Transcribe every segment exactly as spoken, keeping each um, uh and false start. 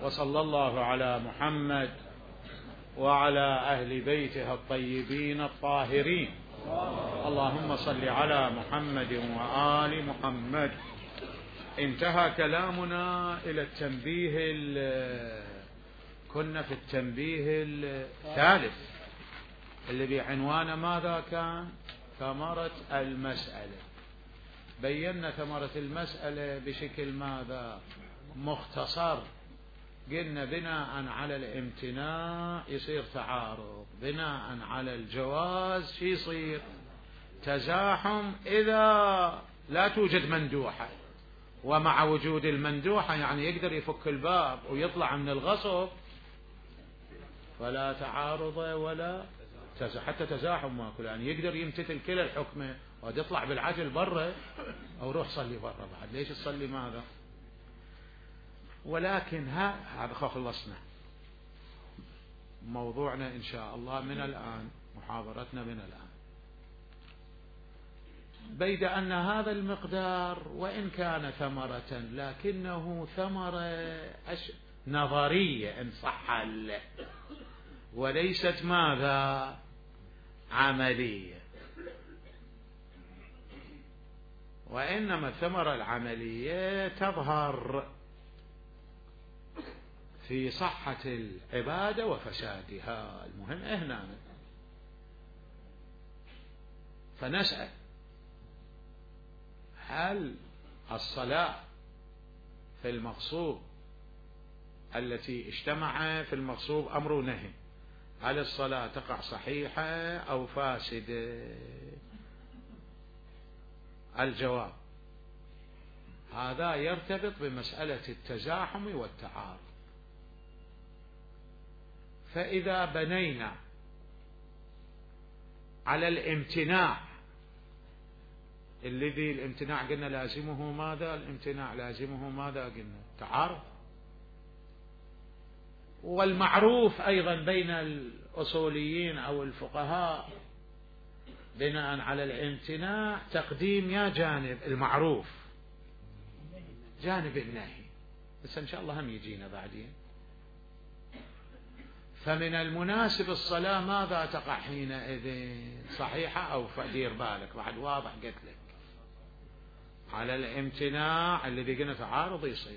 وصلى الله على محمد وعلى أهل بيته الطيبين الطاهرين. اللهم صل على محمد وآل محمد. انتهى كلامنا إلى التنبيه، كنا في التنبيه الثالث اللي بعنوان ماذا كان؟ ثمرة المسألة. بينا ثمرة المسألة بشكل ماذا؟ مختصر. قلنا بناء على الامتناع يصير تعارض، بناء على الجواز شي يصير؟ تزاحم إذا لا توجد مندوحة، ومع وجود المندوحة يعني يقدر يفك الباب ويطلع من الغصب، فلا تعارض ولا تزاحم. حتى تزاحم ماكو، يعني يقدر يمتثل كلا الحكمة ويطلع بالعجل برا أو روح صلي برا. بعد ليش تصلي ماذا؟ ولكن ها هذا خلصنا موضوعنا إن شاء الله من الآن، محاضرتنا من الآن. بيد أن هذا المقدار وإن كان ثمرة لكنه ثمرة نظرية إن صح، وليست ماذا؟ عملية. وإنما الثمرة العملية تظهر في صحة العبادة وفسادها. المهم هنا فنسأل: هل الصلاة في المغصوب التي اجتمع في المغصوب أمر ونهي، هل الصلاة تقع صحيحة أو فاسدة؟ الجواب: هذا يرتبط بمسألة التزاحم والتعارض. فإذا بنينا على الامتناع، الذي الامتناع قلنا لازمه ماذا؟ الامتناع لازمه ماذا قلنا؟ تعارض. والمعروف أيضا بين الأصوليين أو الفقهاء بناء على الامتناع تقديم يا جانب المعروف جانب النهي، بس إن شاء الله هم يجينا بعدين. فمن المناسب الصلاة ماذا تقع حينئذ؟ صحيحة أو فدير بالك بعد واضح قلت لك على الامتناع اللي بيقنا تعارض يصير،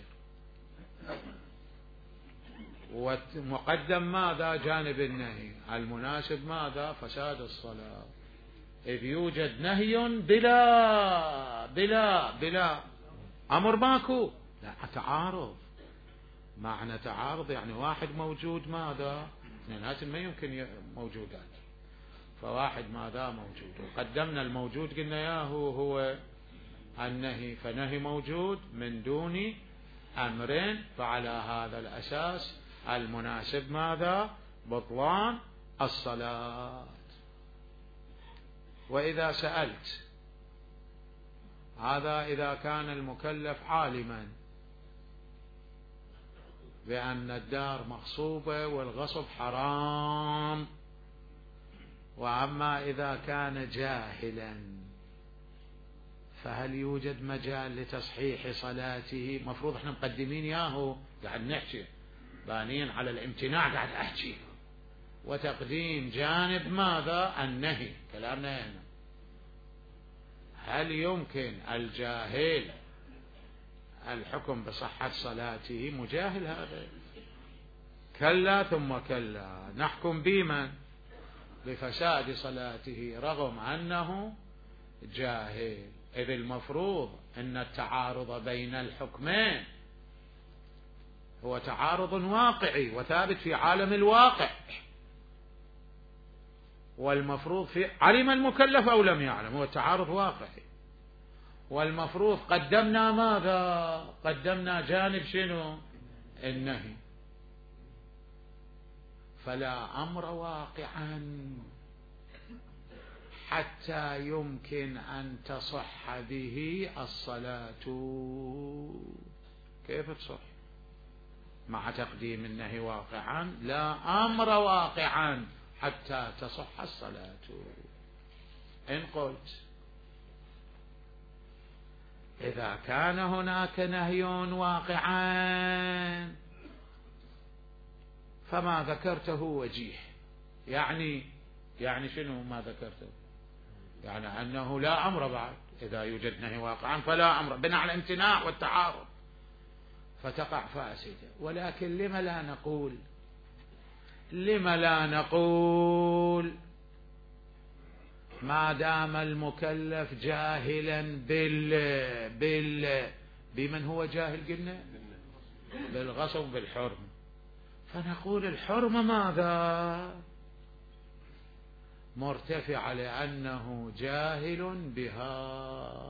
ومقدم ماذا؟ جانب النهي. المناسب ماذا؟ فساد الصلاة، إذ يوجد نهي بلا بلا بلا أمر ماكو، لا تعارض. معنى تعارض يعني واحد موجود ماذا؟ اثنينات ما يمكن موجودات، فواحد ماذا؟ موجود. وقدمنا الموجود قلنا ياهو هو النهي، فنهي موجود من دون أمرين، فعلى هذا الأساس المناسب ماذا؟ بطلان الصلاة. وإذا سألت هذا إذا كان المكلف عالما بأن الدار مغصوبة والغصب حرام، وأما إذا كان جاهلا فهل يوجد مجال لتصحيح صلاته؟ مفروض احنا مقدمين ياهو قاعد نحكي بانين على الامتناع، قاعد أحكي وتقديم جانب ماذا؟ النهي. كلامنا هنا هل يمكن الجاهل الحكم بصحة صلاته؟ مجاهل هذا، كلا ثم كلا. نحكم بمن؟ بفساد صلاته رغم أنه جاهل، إذ المفروض أن التعارض بين الحكمين هو تعارض واقعي وثابت في عالم الواقع، والمفروض في علم المكلف أو لم يعلم، هو تعارض واقعي. والمفروض قدمنا ماذا؟ قدمنا جانب شنو؟ النهي. فلا أمر واقعا حتى يمكن أن تصح به الصلاة. كيف تصح مع تقديم النهي واقعا؟ لا أمر واقعا حتى تصح الصلاة. إن قلت إذا كان هناك نهي واقعا فما ذكرته وجيه. يعني يعني شنو ما ذكرته؟ يعني أنه لا أمر بعد، إذا يوجد نهي واقعا فلا أمر بناء على الامتناع والتعارض، فتقع فاسدة. ولكن لما لا نقول لما لا نقول ما دام المكلف جاهلا بال بال بمن هو جاهل؟ قلنا بالغصب بالحرمة، فنقول الحرمة ماذا؟ مرتفع لأنه جاهل بها،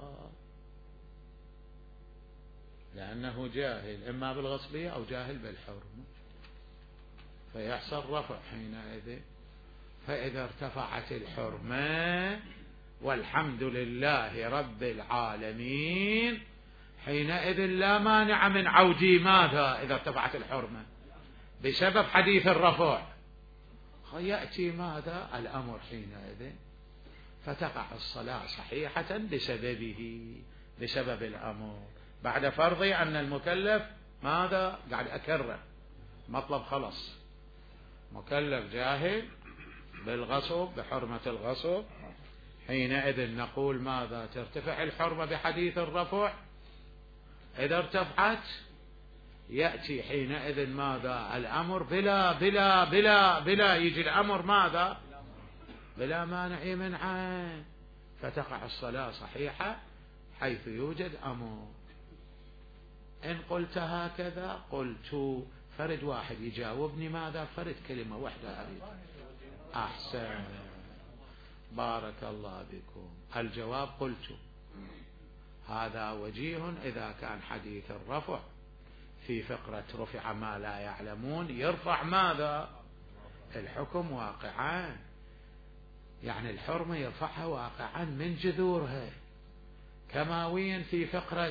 لأنه جاهل إما بالغصبية أو جاهل بالحرمة، فيحصل رفع حينئذ. فإذا ارتفعت الحرمة والحمد لله رب العالمين، حينئذ لا مانع من عودي ماذا؟ إذا ارتفعت الحرمة بسبب حديث الرفع، يأتي ماذا؟ الأمر حينئذ، فتقع الصلاة صحيحة بسببه، بسبب الأمر، بعد فرض أن المكلف ماذا؟ قاعد أكرر مطلب خلص، مكلف جاهل بالغصب بحرمة الغصب، حينئذ نقول ماذا؟ ترتفع الحرمة بحديث الرفع. إذا ارتفعت يأتي حينئذ ماذا؟ الأمر بلا بلا بلا بلا يجي الأمر ماذا؟ بلا مانع منعه، فتقع الصلاة صحيحة حيث يوجد أمر. إن قلت هكذا قلت فرد واحد يجاوبني ماذا؟ فرد كلمة واحدة أريد. أحسن، بارك الله بكم. الجواب قلت هذا وجيه إذا كان حديث الرفع في فقرة رفع ما لا يعلمون يرفع ماذا؟ الحكم واقعا، يعني الحرمة يرفعها واقعا من جذورها، كماويا في فقرة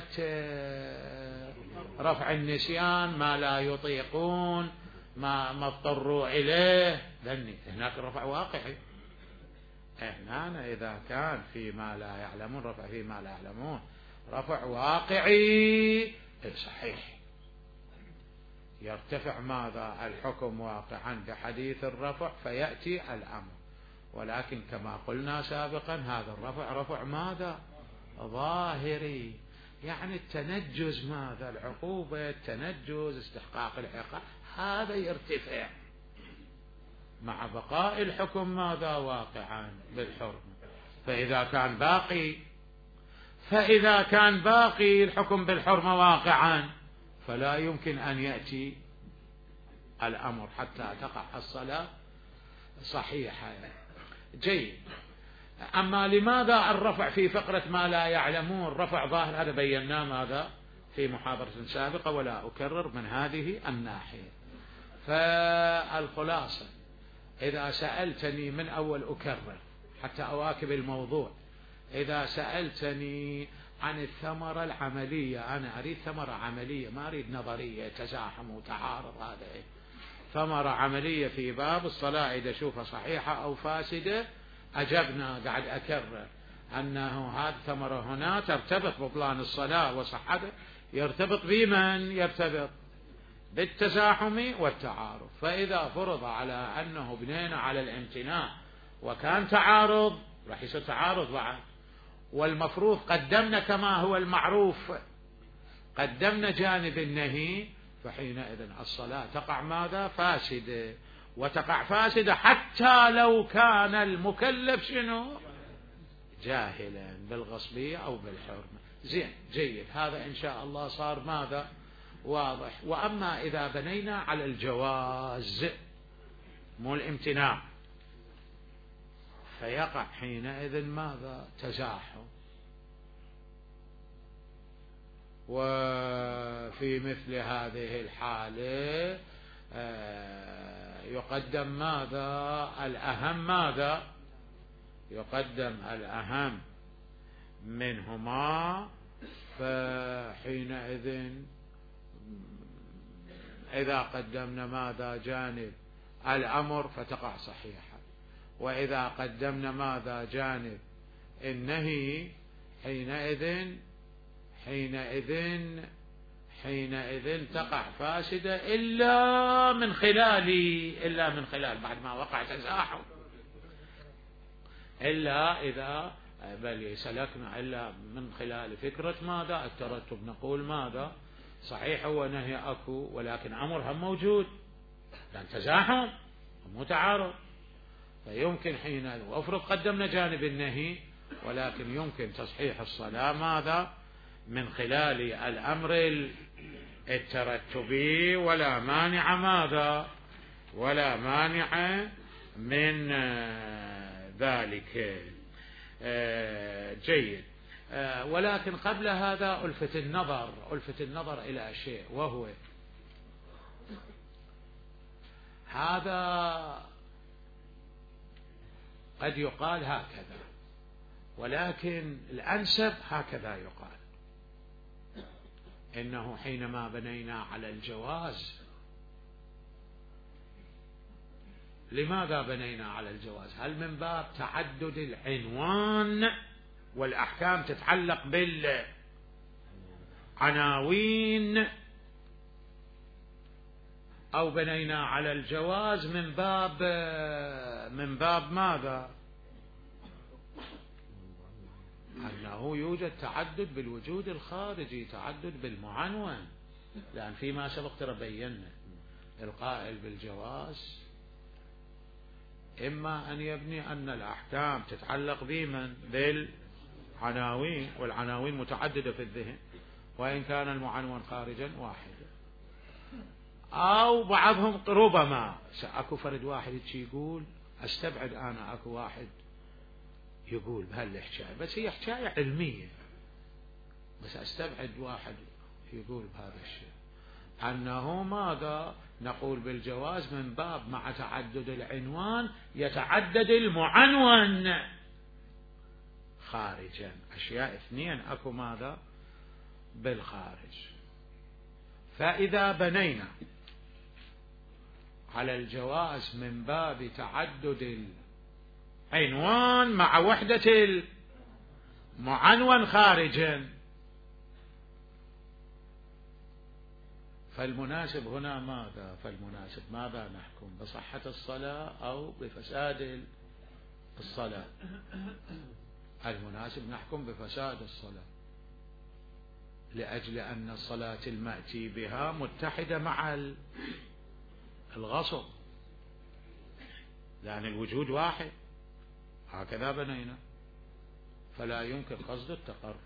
رفع النسيان ما لا يطيقون ما ما اضطروا إليه، لأن هناك رفع واقعي. هنا إذا كان في ما لا يعلمون رفع في ما لا يعلمون رفع واقعي صحيح، يرتفع ماذا؟ الحكم واقعا بحديث الرفع فيأتي الأمر. ولكن كما قلنا سابقا هذا الرفع رفع ماذا؟ ظاهري، يعني التنجز ماذا؟ العقوبة، التنجز، استحقاق العقاب، هذا يرتفع مع بقاء الحكم ماذا؟ واقعا بالحرمة. فإذا كان باقي فإذا كان باقي الحكم بالحرمة واقعا فلا يمكن أن يأتي الأمر حتى تقع الصلاة صحيحة. جيد. أما لماذا الرفع في فقرة ما لا يعلمون رفع ظاهر؟ هذا بيناه ماذا في محاضرة سابقة ولا أكرر من هذه الناحية. فالخلاصة إذا سألتني من أول أكرر حتى أواكب الموضوع، إذا سألتني عن الثمرة العملية، أنا أريد ثمرة عملية ما أريد نظرية تزاحم وتعارض، هذا إيه؟ ثمرة عملية في باب الصلاة إذا شوفها صحيحة أو فاسدة. أجبنا قاعد أكرر أنه هذه الثمرة هنا ترتبط بطلان الصلاة وصحتها، يرتبط بمن؟ يرتبط بالتزاحم والتعارض. فإذا فرض على أنه بنينا على الامتناع وكان تعارض راح يصير تعارض بعد، والمفروض قدمنا كما هو المعروف قدمنا جانب النهي، فحينئذ الصلاة تقع ماذا؟ فاسدة، وتقع فاسدة حتى لو كان المكلف شنو؟ جاهلا بالغصبية أو بالحرمة. زين، جيد، هذا إن شاء الله صار ماذا؟ واضح. وأما إذا بنينا على الجواز مو الامتناع فيقع حينئذ ماذا؟ تزاحم. وفي مثل هذه الحالة يقدم ماذا؟ الأهم. ماذا؟ يقدم الأهم منهما. فحينئذ إذا قدمنا ماذا؟ جانب الأمر فتقع صحيحة، وإذا قدمنا ماذا؟ جانب النهي حينئذ حينئذ حينئذ تقع فاسدة إلا من خلال إلا من خلال بعد ما وقع تزاحم، إلا إذا بل سلكنا إلا من خلال فكرة ماذا الترتب. نقول ماذا صحيح هو نهي أكو، ولكن أمر هم موجود، لأن تزاحم مو تعارض، فيمكن حين وأفرض قدمنا جانب النهي، ولكن يمكن تصحيح الصلاة ماذا من خلال الأمر الترتبي، ولا مانع ماذا ولا مانع من ذلك. جيد. ولكن قبل هذا ألفت النظر ألفت النظر إلى شيء، وهو هذا قد يقال هكذا، ولكن الأنسب هكذا يقال، إنه حينما بنينا على الجواز، لماذا بنينا على الجواز؟ هل من باب تعدد العنوان والأحكام تتعلق بالعناوين، أو بنينا على الجواز من باب من باب ماذا؟ أنه يوجد تعدد بالوجود الخارجي، تعدد بالمعنون، لأن فيما سبق ترى بينا القائل بالجواز إما أن يبني أن الأحكام تتعلق بمن بالعناوين، والعناوين متعددة في الذهن وإن كان المعنون خارجا واحدا، أو بعضهم ربما أكو فرد واحد يقول أستبعد أنا أكو واحد يقول بهالحكاية، بس هي حكاية علمية، بس أستبعد واحد يقول بهذا الشيء، أنه ماذا نقول بالجواز من باب مع تعدد العنوان يتعدد المعنون خارجا، أشياء اثنين أكو ماذا بالخارج. فإذا بنينا على الجواز من باب تعدد العنوان مع وحدة المعنون خارجا، فالمناسب هنا ماذا فالمناسب ماذا نحكم؟ بصحة الصلاة أو بفساد الصلاة؟ المناسب نحكم بفساد الصلاة، لأجل أن الصلاة المأتي بها متحدة مع الغصب، لأن الوجود واحد، هكذا بنينا، فلا يمكن قصد التقرب.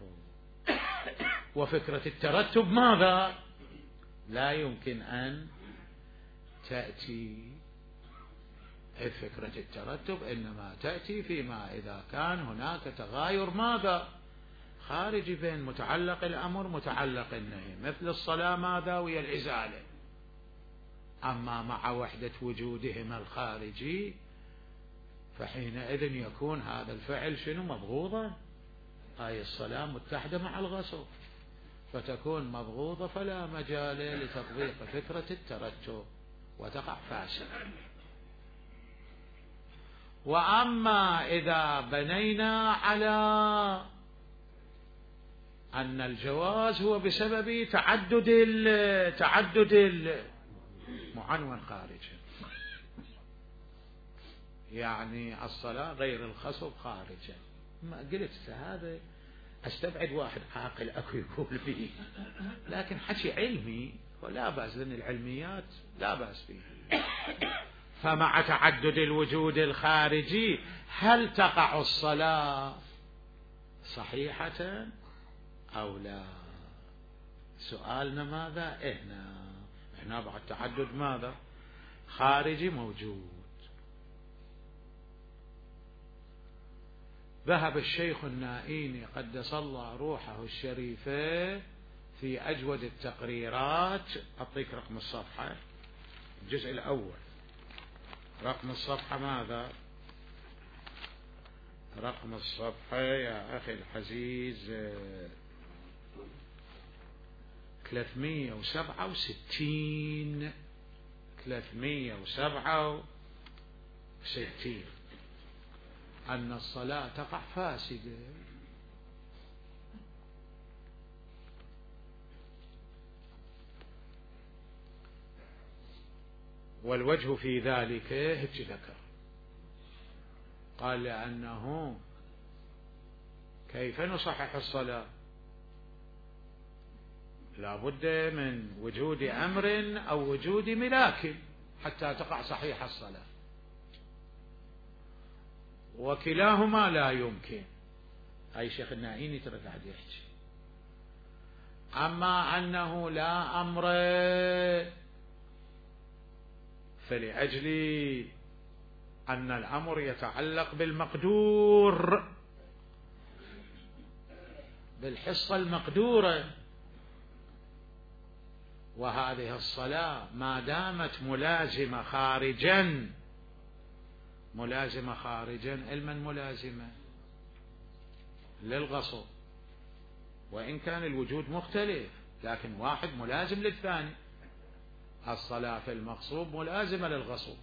وفكرة الترتب ماذا لا يمكن أن تأتي، فكرة الترتب إنما تأتي فيما إذا كان هناك تغاير ماذا خارجي بين متعلق الأمر متعلق النهي، مثل الصلاة ماذا وهي الإزالة، أما مع وحدة وجودهما الخارجي فحينئذ يكون هذا الفعل شنو مبغوضا، هاي الصلاة متحدة مع الغصب فتكون مبغوضة، فلا مجال لتطبيق فكرة الترتب وتقع فاسدة. وأما إذا بنينا على أن الجواز هو بسبب تعدد تعدد المعنون خارجا، يعني الصلاة غير الخصب خارجا، ما قلت هذا استبعد واحد عاقل اكو يقول به، لكن حكي علمي ولا بأس، لأن العلميات لا بأس فيه. فمع تعدد الوجود الخارجي هل تقع الصلاة صحيحة أو لا؟ سؤالنا ماذا؟ إحنا إحنا بعد تعدد ماذا خارجي موجود. ذهب الشيخ النائيني قدس الله روحه الشريفة في أجود التقريرات، أعطيك رقم الصفحة، الجزء الأول رقم الصفحة ماذا؟ رقم الصفحة يا أخي العزيز ثلاثمية وسبعة وستين ثلاثمية وسبعة وستين أن الصلاة تقع فاسدة. والوجه في ذلك هيك ذكر، قال لأنه كيف نصحح الصلاة؟ لا بد من وجود أمر أو وجود ملاك حتى تقع صحيح الصلاة، وكلاهما لا يمكن. أي شيخ النائيني ترى قاعد يحكي. أما أنه لا أمر فلأجل أن الأمر يتعلق بالمقدور، بالحصة المقدورة، وهذه الصلاة ما دامت ملازمة خارجا، ملازمة خارجا، علما ملازمة للغصب، وإن كان الوجود مختلف لكن واحد ملازم للثاني. الصلاة في المغصوب ملازمة للغصب،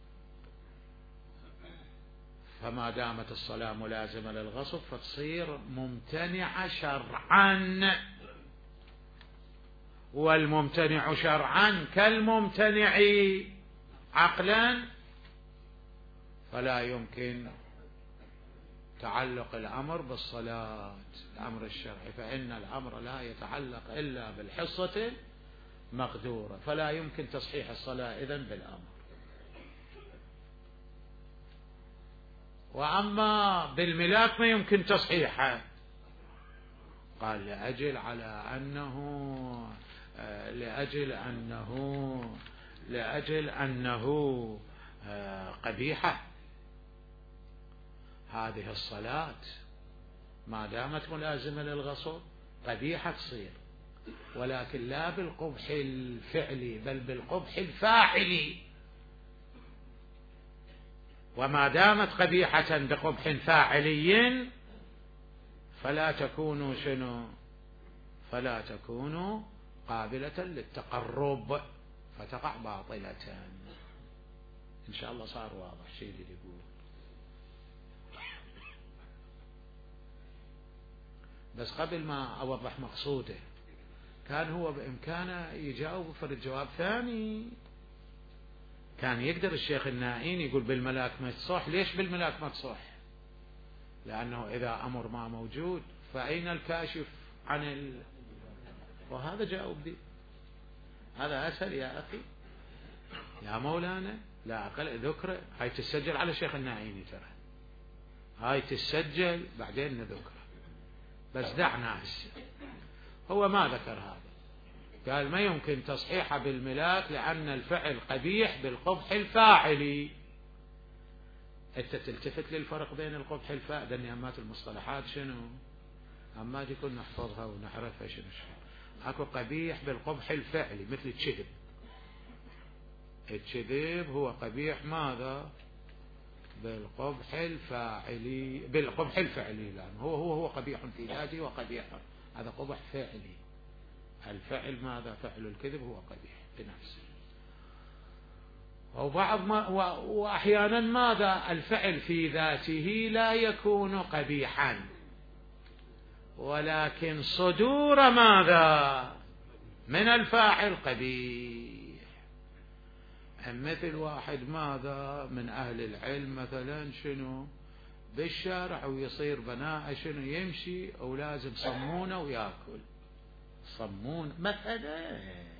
فما دامت الصلاة ملازمة للغصب فتصير ممتنعة شرعا، والممتنع شرعا كالممتنع عقلا، فلا يمكن تعلق الأمر بالصلاة، الأمر الشرعي، فإن الأمر لا يتعلق إلا بالحصة مقدورة، فلا يمكن تصحيح الصلاة إذن بالأمر. وأما بالملاك ما يمكن تصحيحه، قال لأجل على أنه لأجل أنه لأجل أنه قبيحة. هذه الصلاة ما دامت ملازمة للغصب قبيحة تصير، ولكن لا بالقبح الفعلي بل بالقبح الفاعلي. وما دامت قبيحة بقبح فاعلي فلا تكون شنو؟ فلا تكون قابلة للتقرب، فتقع باطلة. إن شاء الله صار واضح شيء اللي يقول. بس قبل ما أوضح مقصوده، كان هو بإمكانه يجاوب فرد جواب ثاني. كان يقدر الشيخ النائيني يقول بالملاك ما تصح. ليش بالملاك ما تصح؟ لأنه إذا أمر ما موجود فأين الكاشف عن ال... وهذا جاوب دي. هذا أسهل يا أخي يا مولانا، لا أقل ذكره. هاي تسجل على الشيخ النائيني، ترى هاي تسجل بعدين نذكره، بس دعنا هسه. هو ما ذكر هذا، قال ما يمكن تصحيحه بالملاك لأن الفعل قبيح بالقبح الفاعلي. أنت تلتفت للفرق بين القبح الفاعلي، لأن أمات المصطلحات شنو؟ أما يكون نحفظها ونعرفها شنو شنو. أكو قبيح بالقبح الفعلي مثل الكذب. الكذب هو قبيح ماذا؟ بالقبح الفاعلي، بالقبح الفعلي، لأنه هو هو هو قبيح في ذاته وقبيح، هذا قبح فعلي. الفعل ماذا؟ فعل الكذب هو قبيح بنفسه. وبعض ما وأحيانا ماذا؟ الفعل في ذاته لا يكون قبيحا، ولكن صدور ماذا؟ من الفاعل قبيح. مثل واحد ماذا؟ من أهل العلم مثلا شنو؟ بالشارع ويصير بناء شنو؟ يمشي أو لازم صمونه ويأكل صمون مثلا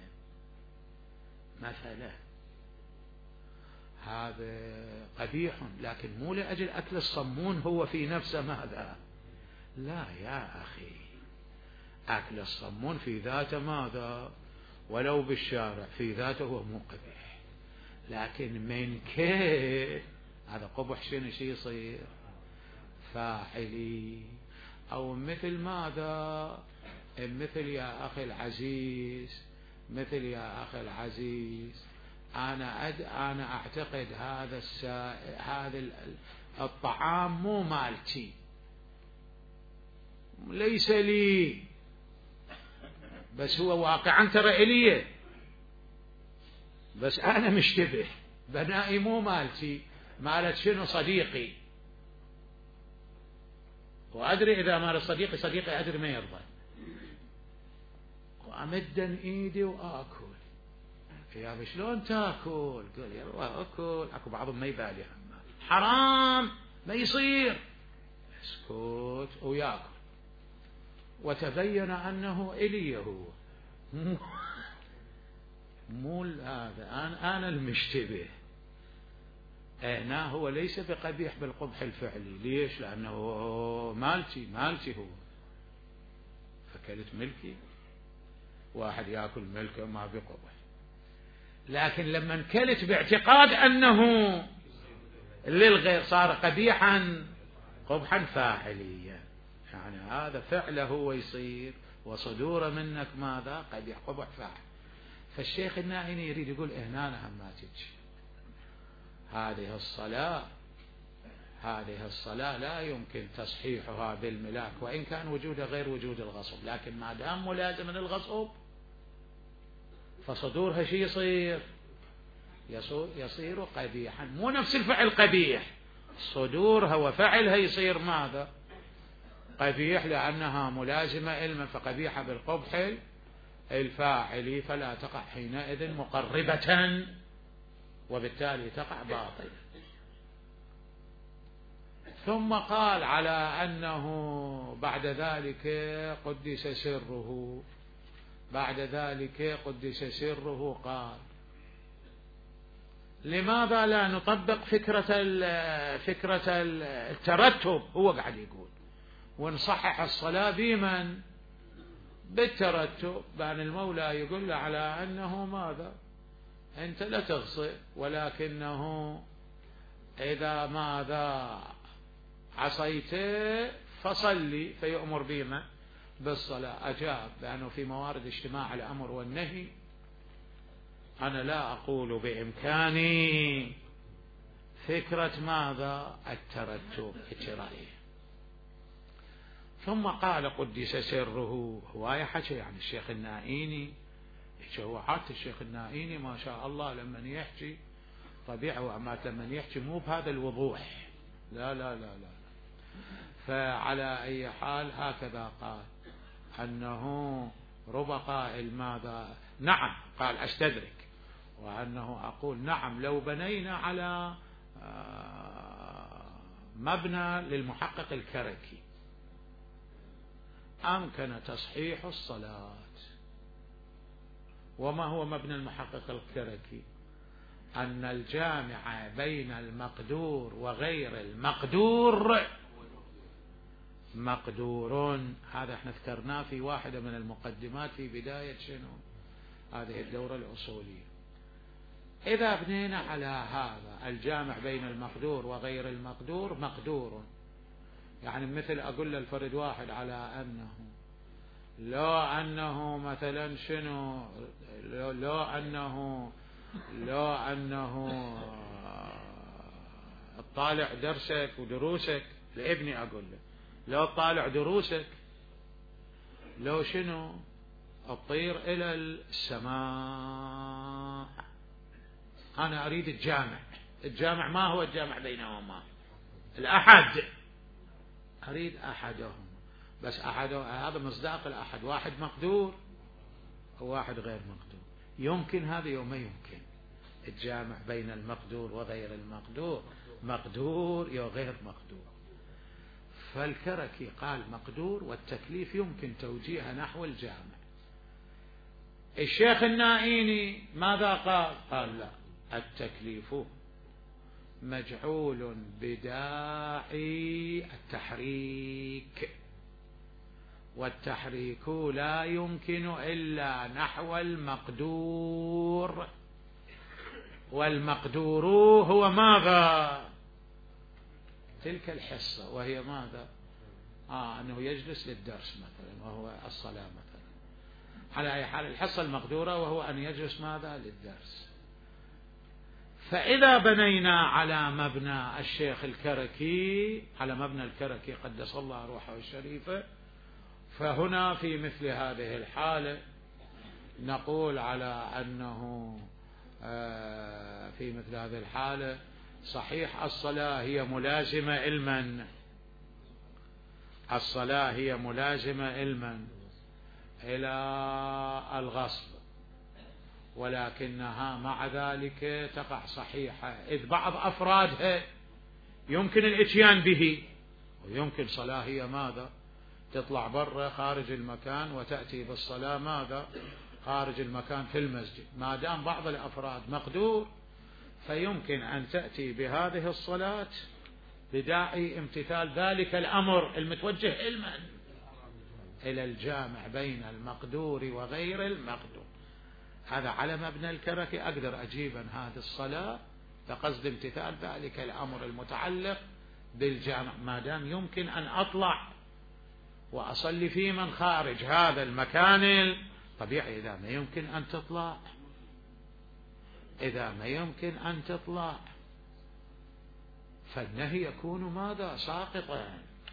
مثلا هذا قبيح، لكن مو لأجل أكل الصمون هو في نفسه ماذا؟ لا يا أخي، أكل الصمون في ذاته ماذا؟ ولو بالشارع في ذاته هو مو قبيح، لكن من كيف هذا قبح شنو شي يصير؟ فاعلي. أو مثل ماذا؟ مثل يا أخي العزيز، مثل يا أخي العزيز أنا أد... أنا أعتقد هذا السا... هذا الطعام مو مالتي، ليس لي، بس هو واقعا ترى إليه، بس أنا مشتبه، بنائي مو مالتي، مالت شنو؟ صديقي، وأدري إذا مال صديقي صديقي أدري ما يرضى، وأمدن إيدي وآكل. يا شلون تاكل؟ قال يلا اكل. اكو بعضهم ما يبالي، حرام ما يصير، اسكت وياكل. وتبين انه الي هو مو هذا، انا انا المشتبه. هنا هو ليس بقبيح بالقبح الفعلي. ليش؟ لانه مالتي مالتي هو، فكلت ملكي. واحد ياكل ملكه ما بقبح، لكن لما انكلت باعتقاد انه للغير صار قبيحا قبحا فاعليا، يعني هذا فعله هو يصير وصدوره منك ماذا؟ قبيح قبح فاعل. فالشيخ النائني يريد يقول هنا هم ما تجي هذه الصلاة، هذه الصلاة لا يمكن تصحيحها بالملاك، وإن كان وجودها غير وجود الغصب، لكن ما دام ملازم للغصب فصدورها شي يصير؟ يصير قبيحا. مو نفس الفعل قبيح، صدورها وفعلها يصير ماذا؟ قبيح، لأنها ملازمة علما، فقبيحة بالقبح الفاعلي، فلا تقع حينئذ مقربة، وبالتالي تقع باطلا. ثم قال على أنه بعد ذلك قدس سره، بعد ذلك قدس سره قال لماذا لا نطبق فكرة فكرة الترتب؟ هو قاعد يقول ونصحح الصلاة بمن؟ بالترتب. بأن المولى يقول له على أنه ماذا؟ أنت لا تغصب، ولكنه إذا ماذا عصيت فصلي، فيؤمر بما بالصلاة. أجاب بأنه في موارد اجتماع الأمر والنهي أنا لا أقول بإمكاني فكرة ماذا؟ الترتب اجترائي. ثم قال قدس سره، هواية حكي يعني الشيخ النائيني، هو حتى الشيخ النائيني ما شاء الله لما يحكي طبيعي، وأما لما يحكي مو بهذا الوضوح، لا لا لا لا. فعلى أي حال هكذا قال أنه رب قائل ماذا؟ نعم، قال أستدرك، وأنه أقول نعم لو بنينا على مبنى للمحقق الكركي أمكن تصحيح الصلاة. وما هو مبنى المحقق الكركي؟ أن الجامع بين المقدور وغير المقدور مقدور. هذا احنا ذكرناه في واحدة من المقدمات في بداية شنو هذه الدورة الأصولية. إذا بنينا على هذا الجامع بين المقدور وغير المقدور مقدور، يعني مثل أقول للفرد واحد على أنه لو أنه مثلا شنو لو, لو أنه لو أنه اطالع درسك ودروسك لابني، أقول له لو طالع دروسك لو شنو الطير إلى السماء، أنا أريد الجامع. الجامع ما هو الجامع بينهما؟ الأحد، أريد أحدهم، بس أحد هذا مصداق الأحد، واحد مقدور وواحد غير مقدور. يمكن هذا يوم ما يمكن الجامع بين المقدور وغير المقدور مقدور يا غير مقدور. فالكركي قال مقدور، والتكليف يمكن توجيهه نحو الجامع. الشيخ النائيني ماذا قال؟ قال لا، التكليف مجعول بداعي التحريك، والتحريك لا يمكن إلا نحو المقدور، والمقدور هو ماذا؟ تلك الحصة، وهي ماذا؟ آه أنه يجلس للدرس مثلا، وهو الصلاة مثلا. على أي حال الحصة المقدورة وهو أن يجلس ماذا؟ للدرس. فإذا بنينا على مبنى الشيخ الكركي، على مبنى الكركي قدس الله روحه الشريفة، فهنا في مثل هذه الحالة نقول على أنه في مثل هذه الحالة صحيح الصلاة هي ملازمة علما، الصلاة هي ملازمة علما إلى الغصب، ولكنها مع ذلك تقع صحيحة، إذ بعض أفرادها يمكن الإتيان به، ويمكن صلاة هي ماذا تطلع برا خارج المكان وتأتي بالصلاة ماذا خارج المكان في المسجد. ما دام بعض الأفراد مقدور فيمكن أن تأتي بهذه الصلاة بداعي امتثال ذلك الأمر المتوجه علما إلى الجامع بين المقدور وغير المقدور. هذا على مبنى الكركي أقدر أجيبا هذه الصلاة بقصد امتثال ذلك الأمر المتعلق بالجامع، ما دام يمكن أن أطلع وأصلي في من خارج هذا المكان طبيعي. إذا ما يمكن أن تطلع إذا ما يمكن أن تطلع فالنهي يكون ماذا ساقطا.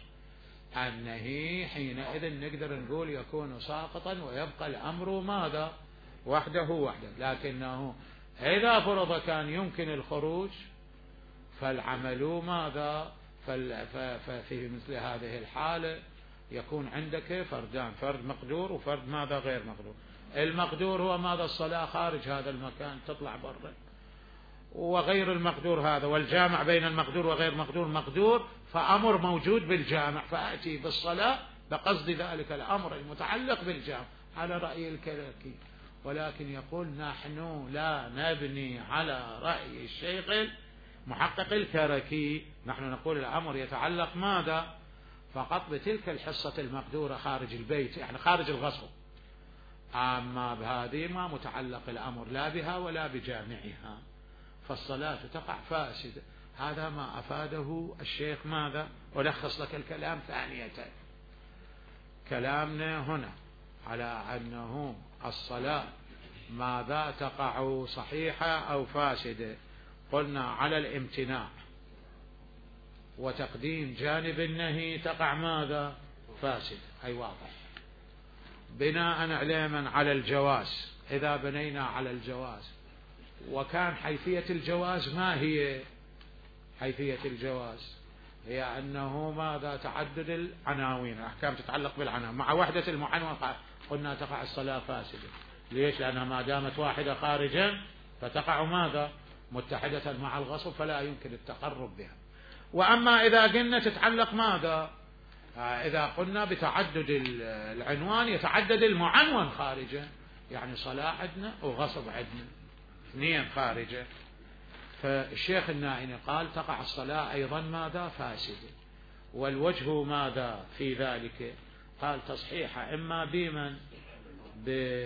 النهي حينئذ نقدر نقول يكون ساقطا ويبقى الأمر ماذا وحده وحده. لكنه إذا فرض كان يمكن الخروج فالعمل ماذا ففي مثل هذه الحالة يكون عندك فردان، فرد مقدور وفرد ماذا غير مقدور. المقدور هو ماذا الصلاة خارج هذا المكان تطلع برا، وغير المقدور هذا والجامع بين المقدور وغير مقدور مقدور، فأمر موجود بالجامع فأتي بالصلاة بقصد ذلك الأمر المتعلق بالجامع على رأي الكركي. ولكن يقول نحن لا نبني على رأي الشيخ محقق الكركي، نحن نقول الأمر يتعلق ماذا فقط بتلك الحصة المقدورة خارج البيت يعني خارج الغصب، أما بهذه ما متعلق الأمر لا بها ولا بجامعها، فالصلاة تقع فاسدة. هذا ما أفاده الشيخ ماذا ألخص لك الكلام ثانية. كلامنا هنا على أنه الصلاة ماذا تقع صحيحة أو فاسدة، قلنا على الامتناع وتقديم جانب النهي تقع ماذا فاسد، أي واضح. بناء علما على الجواز، إذا بنينا على الجواز وكان حيثية الجواز ما هي حيثية الجواز هي أنه ماذا تعدد العناوين، الأحكام تتعلق بالعناوين مع وحدة المعنون، قلنا تقع الصلاة فاسدة. ليش؟ لأنها ما دامت واحدة خارجا فتقع ماذا متحدة مع الغصب فلا يمكن التقرب بها. وأما إذا قلنا تتعلق ماذا إذا قلنا بتعدد العنوان يتعدد المعنون خارجا، يعني صلاة عندنا وغصب عندنا اثنين خارجة، فالشيخ النائني قال تقع الصلاة أيضا ماذا فاسدة. والوجه ماذا في ذلك؟ قال تصحيح إما بمن ب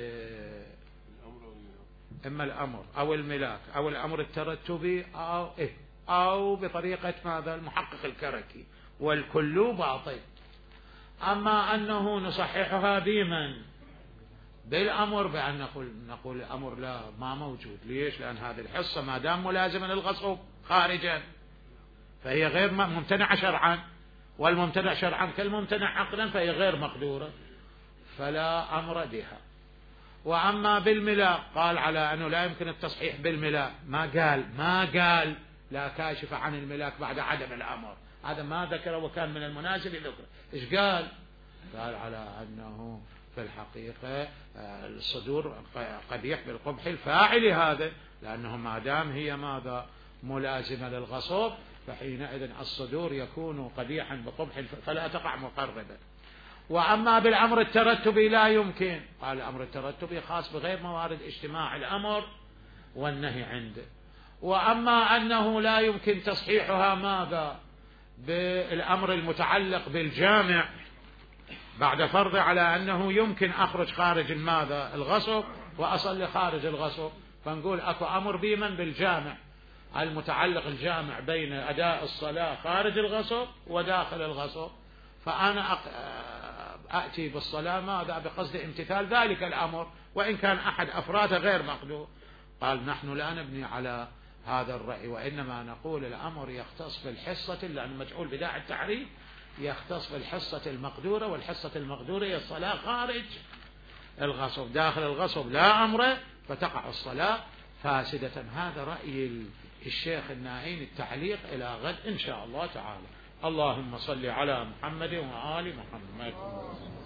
إما الأمر أو الملاك أو الأمر الترتبي أو إيه أو بطريقة ماذا المحقق الكركي، والكل باطل. أما أنه نصححها بمن بالأمر بأن نقول نقول الأمر لا ما موجود. ليش؟ لأن هذه الحصة ما دام ملازمة للغصب خارجا فهي غير ممتنعة شرعا، والممتنع شرعا كالممتنع عقلا فهي غير مقدورة فلا أمر بها. وأما بالملاك قال على أنه لا يمكن التصحيح بالملاك، ما قال ما قال لا كاشف عن الملاك بعد عدم الأمر، هذا ما ذكره وكان من المناسب ذكره. إيش قال؟ قال على أنه في الحقيقة الصدور قد يحمل قبح الفاعل هذا، لأنه ما دام هي ماذا ملازمة للغصب فحينئذ الصدور يكون قبيحا بقبح فلا تقع مقربة. وأما بالأمر الترتبي لا يمكن، قال الأمر الترتبي خاص بغير موارد اجتماع الأمر والنهي عنده. وأما أنه لا يمكن تصحيحها ماذا بالأمر المتعلق بالجامع بعد فرض على أنه يمكن أخرج خارج ماذا الغصب وأصلي خارج الغصب، فنقول أكو أمر بمن بالجامع المتعلق الجامع بين أداء الصلاة خارج الغصب وداخل الغصب، فأنا أأتي بالصلاة ماذا بقصد امتثال ذلك الأمر وإن كان أحد أفراده غير مقدور. قال نحن لا نبني على هذا الرأي، وإنما نقول الأمر يختص بالحصة، لأنه مجعول بداعي التعريف يختص بالحصة المقدورة، والحصة المقدورة هي الصلاة خارج الغصب، داخل الغصب لا أمر فتقع الصلاة فاسدة. هذا رأي الشيخ النائين. التعليق إلى غد إن شاء الله تعالى. اللهم صل على محمد وآل محمد.